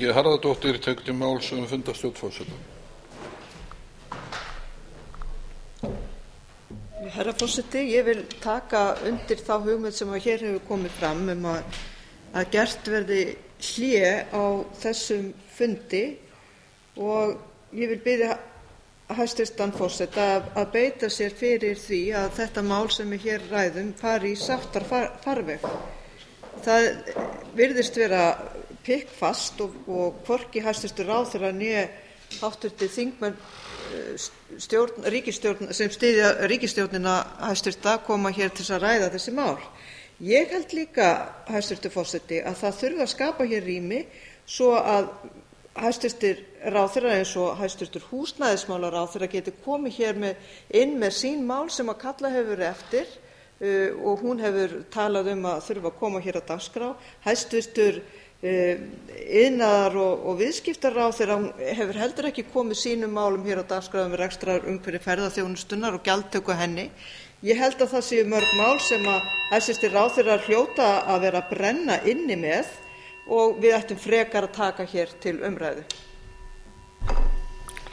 Harðardóttir tekur til máls fundarstjórn forseta. Herra forseti, ég vil taka undir þá hugmynd sem hér hefur komið fram að gert verði hlé á þessum fundi og ég vil biðja hæstvirtan forseta að beita sér fyrir því að þetta mál sem við hér ræðum fari í sáttafarveg. Það virðist vera pikkfast og hvorki hæstvirtur ráðherra né háttvirtir þingmenn sem styðja ríkisstjórnina hæstvirta koma hér til að ræða þessi mál. Ég held líka, hæstvirtur forseti, að það þurfi að skapa hér rými svo að hæstvirtir ráðherrar eins og hæstvirtur húsnæðismálaráðherra geti komið hér inn með sín mál sem að kalla hefur eftir og hún hefur talað að þurfa að koma hér á dagskrá. Hæstvirtur iðnaðar- og viðskiptaráðherra hefur heldur ekki komið sínum málum hér á dagskrá um rekstrarumhverfi ferðaþjónustunnar og gjaldtöku henni. Ég held að það séu mörg mál sem að hæstvirtir ráðherrar hljóta að vera að brenna inni með og við ættum frekar að taka hér til umræðu.